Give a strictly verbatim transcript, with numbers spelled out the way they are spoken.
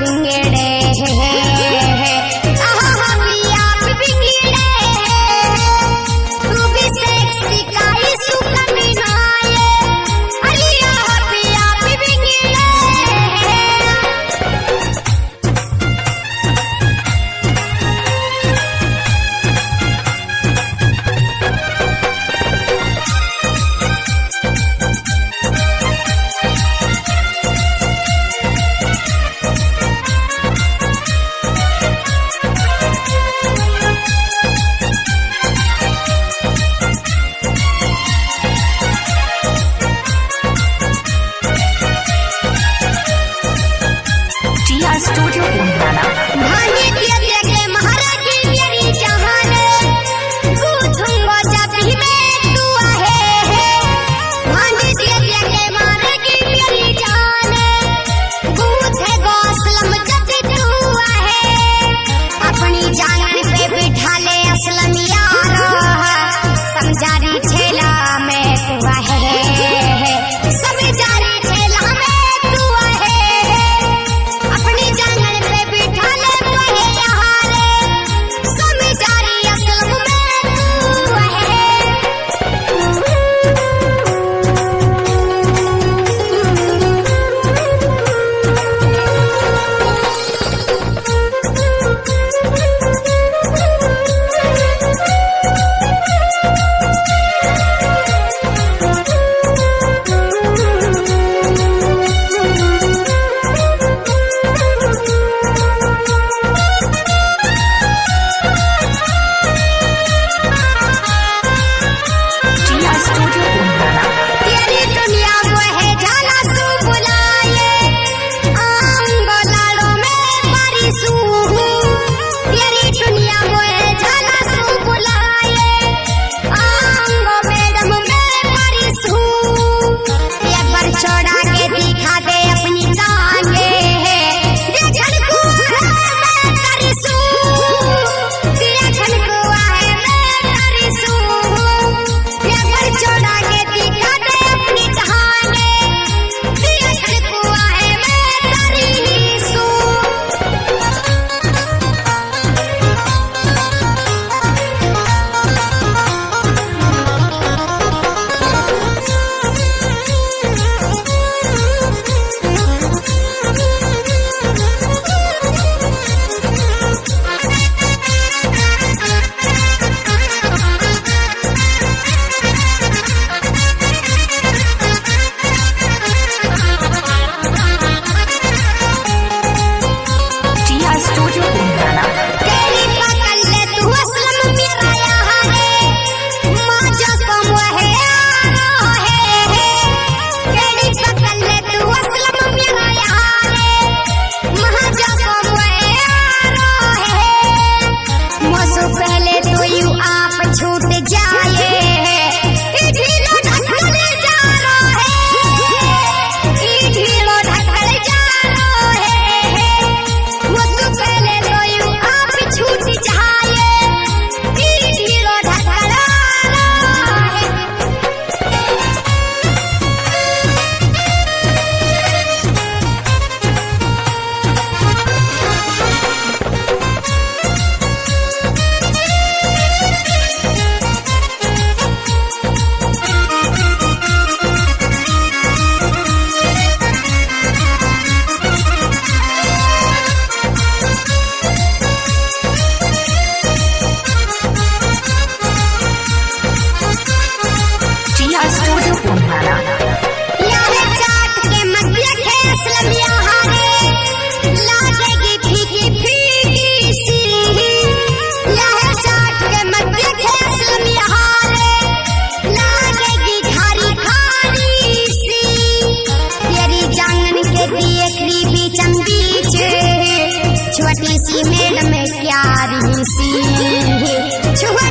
बिंगड़े आहा पिया बिंगड़े तू भी सेक्सी काई सुकमीनाए अलिया पिया बिंगड़े स्टूडियो पुंडाना भांगे दिया दिया के महाराज मेरी जहान गुथुंगो जाती में तू आहे भांगे दिया दिया के महाराज मेरी जान गुथे गौसलम जाती तू आहे अपनी जान पे बिठा ले असलम यार समझारी ठेला में तू आहे समझारी ठेला में तू आहे अपनी जांगल पे बिठा ले कहे यहाँ रे समझारी असलम में तू है स्टूडियो पुंडाना तेरी दुनिया वो है जाना सू बुलाए आंगो लाड़ो में बारिशू तेरी दुनिया वो है जाना सू बुलाए आंगो मैडम में बारिशू एक बार छोड़ा के दिखा दे अपनी टांगे देखन को है मैं करिसू देखन को है मैं करिसू एक बार छोड़ा के दिखा दे अपनी जहाने देखन को है मैं करिसू स्टूडियो पुंडाना तेरी पकड़ ले तू असलम मेरा यहाँ है माँ जो तुम है आरो है तेरी पकड़ ले तू असलम मेरा यहाँ है माँ जो तुम है आरो है मौसू पहले तो यू आप छूट जाए ढीलो ढकल जा रो है ढीलो ढकल जा रो है मुझसे पहले तो यूं आप छूट जाए ढीलो ढकला है स्टूडियो पुंडाना यारे चाट के मध्य के असलम यहाँ रे लागेगी फीकी फीकी सी यारे चाट के मध्य के असलम यहाँ रे लागेगी खारी खारी सी तेरी जांगन के दिए बीचम बीच छोटी सी मेड में प्यारी सी छुआ